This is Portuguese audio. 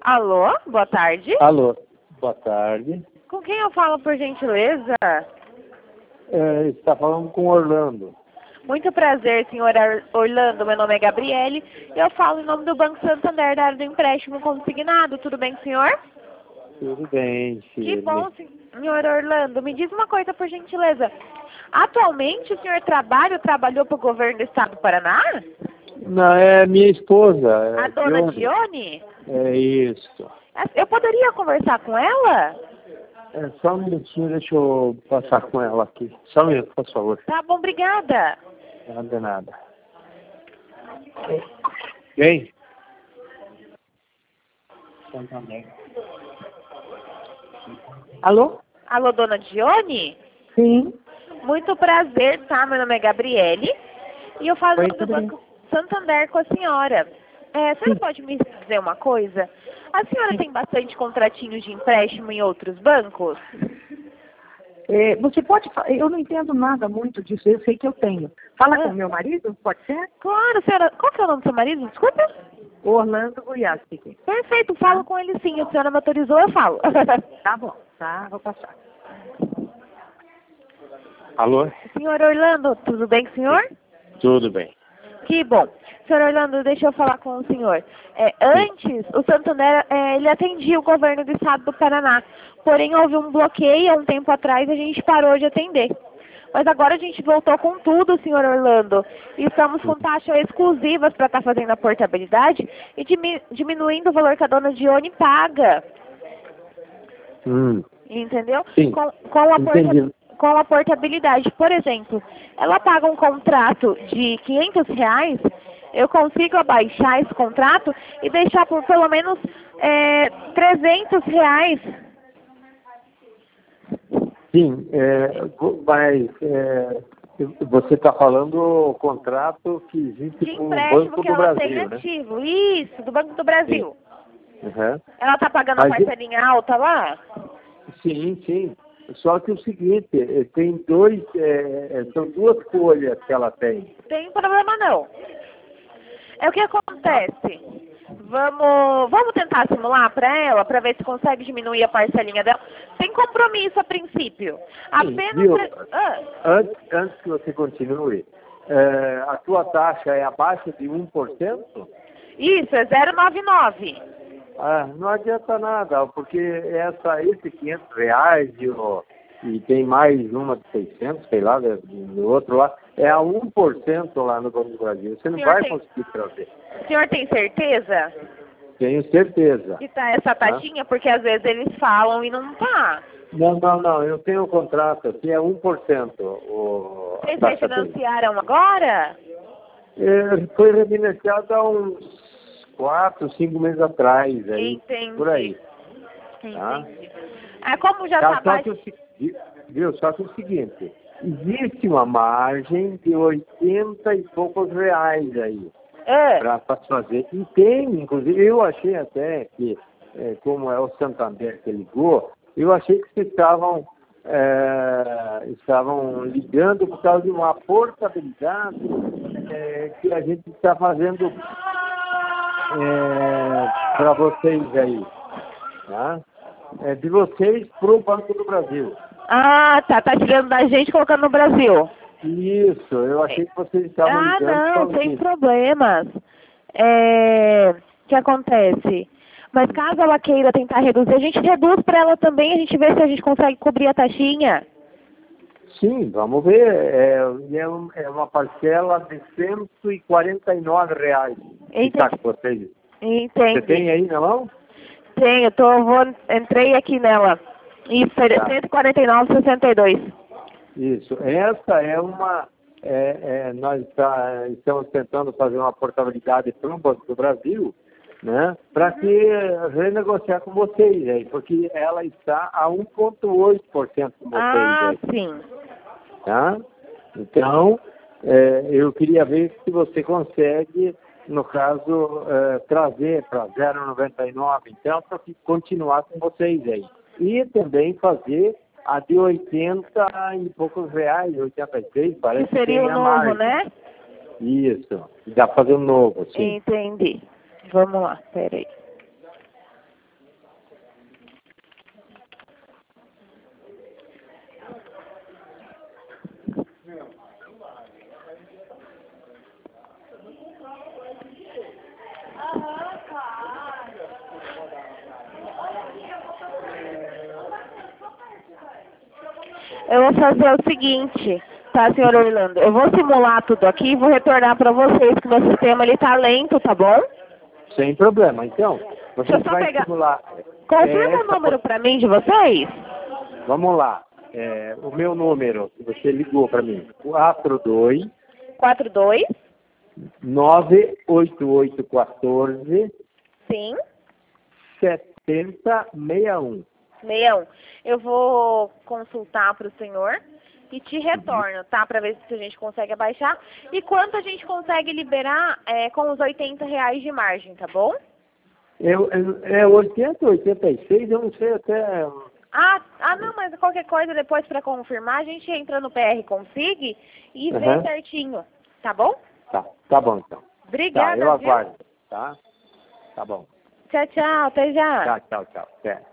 Alô, boa tarde. Alô, boa tarde. Com quem eu falo, por gentileza? Está falando com Orlando. Muito prazer, senhor Orlando. Meu nome é Gabriele e eu falo em nome do Banco Santander da área do empréstimo consignado. Tudo bem, senhor? Tudo bem, Que filho. bom, senhor Orlando. Me diz uma coisa, por gentileza. Atualmente, o senhor trabalhou para o governo do estado do Paraná? Não, é minha esposa. A dona Dione? É isso. Eu poderia conversar com ela? Só um minutinho, deixa eu passar com ela aqui. Só um minuto, por favor. Tá bom, obrigada. Não de nada. Quem? Alô? Alô, dona Dione? Sim. Muito prazer, tá? Meu nome é Gabriele e eu falo Oi, do tudo bem? Banco Santander com a senhora. A senhora pode me dizer uma coisa? A senhora tem bastante contratinhos de empréstimo em outros bancos? Você pode falar, eu não entendo nada muito disso, eu sei que eu tenho. Fala com o meu marido, pode ser? Claro, senhora. Qual que é o nome do seu marido? Desculpa. Orlando Goiástegui. Perfeito, falo com ele sim. A senhora me autorizou, eu falo. Tá bom, tá, vou passar. Alô? Senhor Orlando, tudo bem com o senhor? Tudo bem. Que bom. Senhor Orlando, deixa eu falar com o senhor. Antes, o Santander, ele atendia o governo do estado do Paraná. Porém, houve um bloqueio há um tempo atrás e a gente parou de atender. Mas agora a gente voltou com tudo, senhor Orlando. E estamos com taxas exclusivas para estar fazendo a portabilidade e diminuindo o valor que a dona Dione paga. Entendeu? Sim. Com a portabilidade. Por exemplo, ela paga um contrato de R$ 500, eu consigo abaixar esse contrato e deixar por pelo menos R$ 300. Sim, mas você está falando o contrato que existe De com o empréstimo Banco que do ela tem Brasil, né? ativo. Isso, do Banco do Brasil. Uhum. Ela está pagando a parcelinha alta lá? Sim, sim. Só que o seguinte, tem são duas folhas que ela tem. Tem problema não. O que acontece? Vamos tentar simular para ela, para ver se consegue diminuir a parcelinha dela. Sem compromisso a princípio. Apenas... Viu? Antes que você continue, a tua taxa é abaixo de 1%? Isso, é 0,99. Não adianta nada, porque esse R$ 500 e tem mais uma de 600, sei lá, do outro lá, é a 1% lá no Banco do Brasil. Você não vai conseguir trazer. O senhor tem certeza? Tenho certeza. Que tá essa taxinha? Porque às vezes eles falam e não tá. Não, eu tenho um contrato aqui, é 1%. Vocês refinanciaram agora? Foi refinanciado há uns 4, 5 meses atrás, aí, Entendi. por aí. Entendi. Como já está baixo... Viu? Só que é o seguinte, existe uma margem de 80 e poucos reais aí para fazer. E tem, inclusive, eu achei até que, como é o Santander que ligou, eu achei que vocês estavam ligando por causa de uma portabilidade que a gente está fazendo para vocês aí, tá? De vocês para o Banco do Brasil. Tá tirando da gente e colocando no Brasil. Isso, eu achei que vocês estavam ligando. Não, sem problemas. O que acontece? Mas caso ela queira tentar reduzir, a gente reduz para ela também, a gente vê se a gente consegue cobrir a taxinha. Sim, vamos ver. É uma parcela de R$ 149. Está com vocês? Entendi. Você tem aí na mão? Tenho, entrei aqui nela. Isso, 149,62. Isso. Essa é uma... nós estamos tentando fazer uma portabilidade para o Banco do Brasil, né? Para que renegociar com vocês aí, porque ela está a 1,8% com vocês aí. Sim. Tá? Então, eu queria ver se você consegue, no caso, trazer para 0,99, então, para continuar com vocês aí. E também fazer a de 80 e poucos reais, 86, parece que seria o novo, mais, né? Isso, dá para fazer um novo, sim. Entendi. Vamos lá, peraí. Eu vou fazer o seguinte, tá, senhor Orlando? Eu vou simular tudo aqui e vou retornar para vocês, que meu sistema ele tá lento, tá bom? Sem problema. Então, você Deixa eu só vai pegar. simular. Confirma o número para mim de vocês. Vamos lá. O meu número, que você ligou para mim, 42 42. 98814 Sim. 7061. 61. Eu vou consultar para o senhor e te retorno, tá? Para ver se a gente consegue abaixar. E quanto a gente consegue liberar com os R$ 80 de margem, tá bom? 80, 86, eu não sei até. Não, mas qualquer coisa depois para confirmar, a gente entra no PR Config e vê certinho, tá bom? Tá bom então. Obrigada, tá, eu aguardo, tá? Tá bom. Tchau, tchau, até já. Tchau. Até.